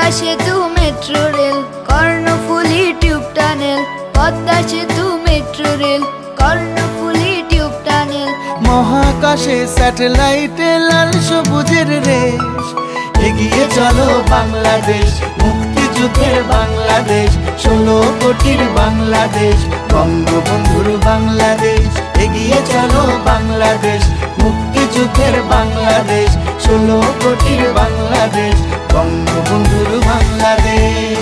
সেতু metro rail, Karnaphuli tube tunnel. Padma সেতু metro rail, Karnaphuli tube tunnel. মহাকাশে স্যাটেলাইটে লাল সবুজের রেশ, এগিয়ে চলো বাংলাদেশ, মুক্তিযুদ্ধের বাংলাদেশ, 16 কোটির বাংলাদেশ, বঙ্গবন্ধুর বাংলাদেশ। এগিয়ে চলো বাংলাদেশ, মুক্তিযুদ্ধের বাংলাদেশ, 16 কোটির বাংলাদেশ, বঙ্গবন্ধুর বাংলাদেশ।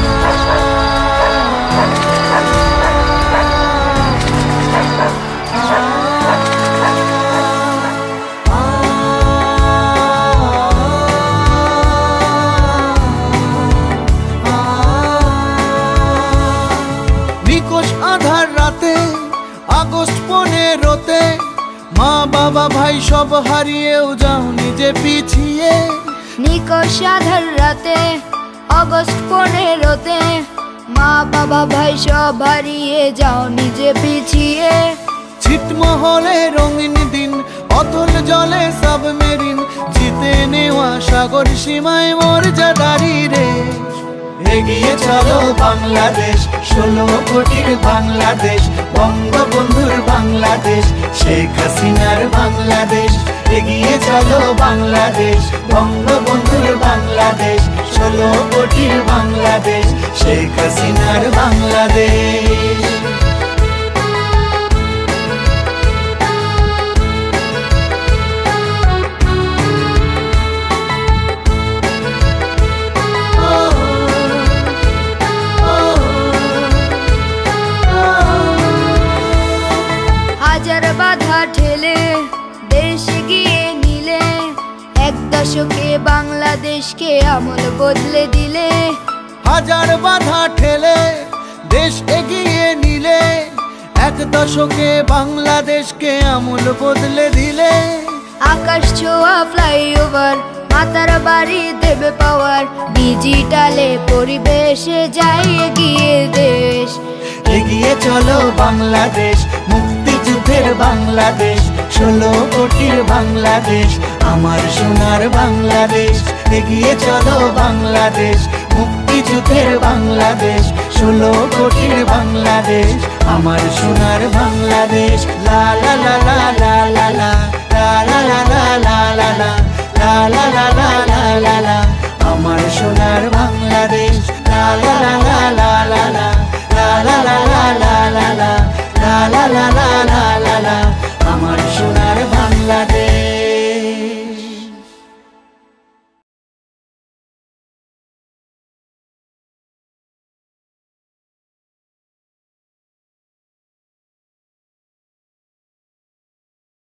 নিকষ আধার রাতে আগস্ট 15-তে, মা বাবা ভাই সব হারিয়েও যাও নিজে পিছিয়ে। নিকষ আধার রাতে আগস্ট 15-তে, মা বাবা ভাই সব হারিয়ে যাও নিজে পিছিয়ে। ছিটমহলে রঙিন দিন, অতল জলে সাবমেরিন, জিতে নেওয়া সাগর সীমায় মর্যাদারি রেশ। এগিয়ে চলো বাংলাদেশ, 16 কোটির বাংলাদেশ, বঙ্গবন্ধুর বাংলাদেশ, শেখ হাসিনার বাংলাদেশ। এগিয়ে চলো বাংলাদেশ, বঙ্গবন্ধুর বাংলাদেশ, 16 কোটির বাংলাদেশ, শেখ হাসিনার বাংলাদেশ। হাজার বাধা ঠেলে দেশ এগিয়ে নিলে, এক দশকে বাংলাদেশকে আমল বদলে দিলে। হাজার বাধা ঠেলে দেশ এগিয়ে নিলে, এক দশকে বাংলাদেশকে আমূল বদলে দিলে। আকাশ ছোঁয়া ফ্লাইওভার, মাতার বাড়ি দেবে পাওয়ার, ডিজিটালে পরিবেশে যায় এগিয়ে দেশ। এগিয়ে চলো বাংলাদেশ, মুক্তিযুদ্ধের বাংলাদেশ, 16 কোটির বাংলাদেশ, আমার সোনার বাংলাদেশ। এগিয়ে চলো বাংলাদেশ, মুক্তিযুদ্ধের বাংলাদেশ, 16 কোটির বাংলাদেশ, আমার সোনার বাংলাদেশ। লা লা লা লা লা লা লা লা লা লা লা লা লা লা লা লা লা লা লা, আমার সোনার বাংলাদেশ। লা লা লা